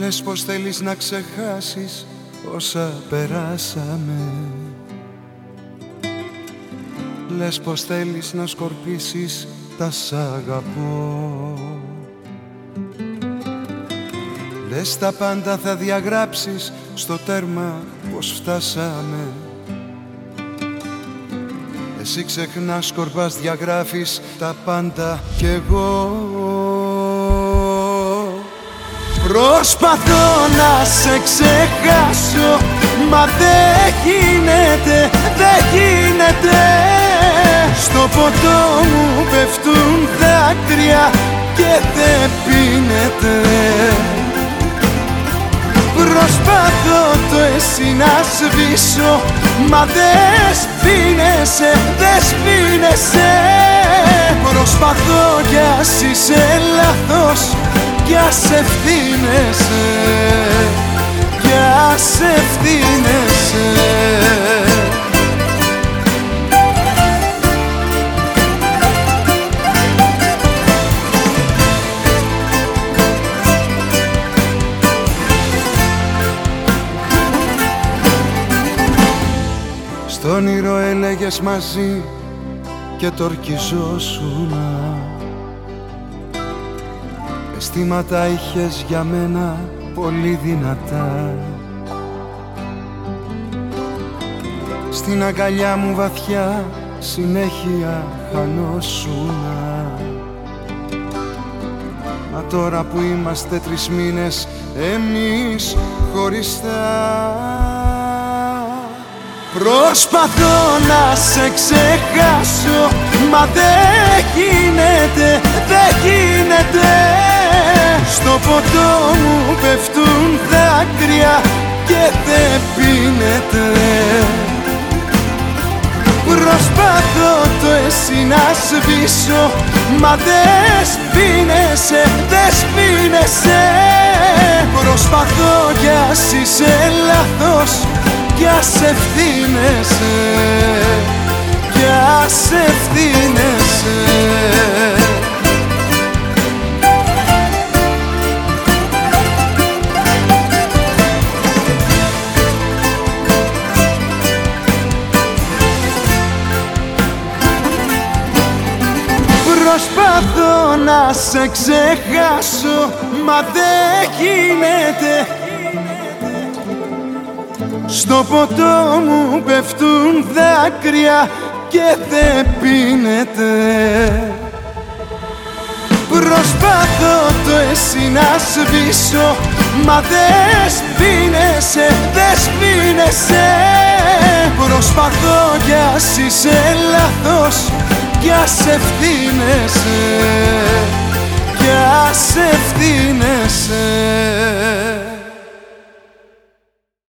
Λες πως θέλεις να ξεχάσεις όσα περάσαμε. Λες πως θέλεις να σκορπίσεις τα σ' αγαπώ. Λες τα πάντα θα διαγράψεις στο τέρμα πως φτάσαμε. Εσύ ξεχνάς, σκορπάς, διαγράφεις τα πάντα κι εγώ προσπαθώ να σε ξεχάσω, μα δεν γίνεται, δεν γίνεται. Στο ποτό μου πέφτουν δάκρυα και δεν πίνεται. Προσπαθώ το εσύ να σβήσω, μα δεν σβήνεσαι, δεν σβήνεσαι. Προσπαθώ κι ας είσαι λάθος, κι ας ευθύνεσαι, κι ας ευθύνεσαι. Στον όνειρο έλεγες μαζί και το ορκιζόσουνα. Αισθήματα είχες για μένα πολύ δυνατά. Στην αγκαλιά μου βαθιά συνέχεια χανόσουνα. Μα τώρα που είμαστε 3 μήνες εμείς χωριστά, προσπαθώ να σε ξεχάσω, μα δεν γίνεται, δεν γίνεται. Στο ποτό μου πέφτουν δάκρυα και δεν πίνεται. Προσπαθώ το εσύ να σβήσω, μα δεν σβήνεσαι, δεν σβήνεσαι. Προσπαθώ κι ας είσαι λάθος, κι ας ευθύνεσαι, κι ας ευθύνεσαι. Προσπαθώ να σε ξεχάσω, μα δεν γίνεται. Στο ποτό μου πέφτουν δάκρυα και δεν πίνεται. Προσπαθώ το εσύ να σβήσω, μα δεν σβήνεσαι, δεν σβήνεσαι. Προσπαθώ κι ας είσαι λάθος, κι ας ευθύνεσαι,